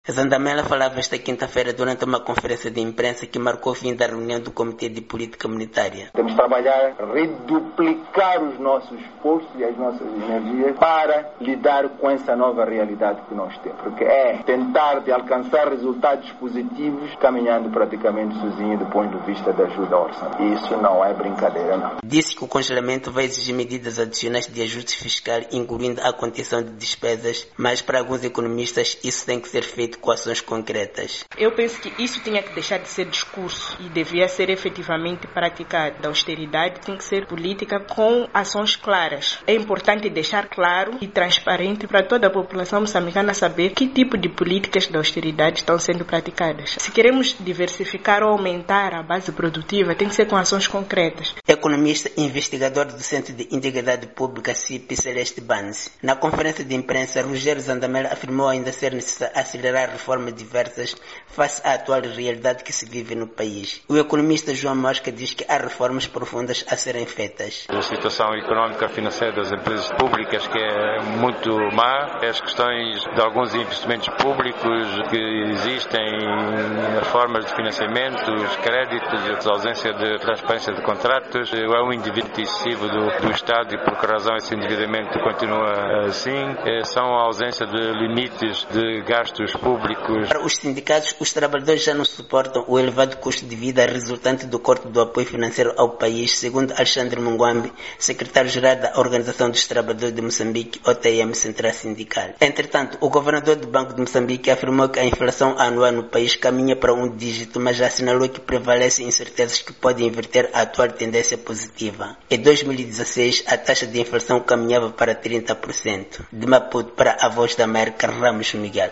Zandamela falava esta quinta-feira durante uma conferência de imprensa que marcou o fim da reunião do Comitê de Política Monetária. Temos de trabalhar, reduplicar os nossos esforços e as nossas energias para lidar com essa nova realidade que nós temos. Porque é tentar de alcançar resultados positivos caminhando praticamente sozinho do ponto de vista da ajuda ao orçamento. E isso não é brincadeira, não. Disse que o congelamento vai exigir medidas adicionais de ajuste fiscal, incluindo a contenção de despesas, mas para alguns economistas isso tem que ser feito com ações concretas. Eu penso que isso tinha que deixar de ser discurso e devia ser efetivamente praticado. A austeridade tem que ser política com ações claras. É importante deixar claro e transparente para toda a população moçambicana saber que tipo de políticas de austeridade estão sendo praticadas. Se queremos diversificar ou aumentar a base produtiva, tem que ser com ações concretas. Economista e investigador do Centro de Integridade Pública, CIP, Celeste Banzi. Na conferência de imprensa, Rogério Zandamela afirmou ainda ser necessário acelerar reformas diversas face à atual realidade que se vive no país. O economista João Mosca diz que há reformas profundas a serem feitas. A situação económica financeira das empresas públicas que é muito má, as questões de alguns investimentos públicos que existem, as formas de financiamento, os créditos, a ausência de transparência de contratos, é um endividamento excessivo do Estado e por que razão esse endividamento continua assim, são a ausência de limites de gastos públicos. Para os sindicatos, os trabalhadores já não suportam o elevado custo de vida resultante do corte do apoio financeiro ao país, segundo Alexandre Mungwambi, secretário-geral da Organização dos Trabalhadores de Moçambique, OTM Central Sindical. Entretanto, o governador do Banco de Moçambique afirmou que a inflação anual no país caminha para um dígito, mas já assinalou que prevalecem incertezas que podem inverter a atual tendência positiva. Em 2016, a taxa de inflação caminhava para 30%. De Maputo para a Voz da América, Ramos Miguel.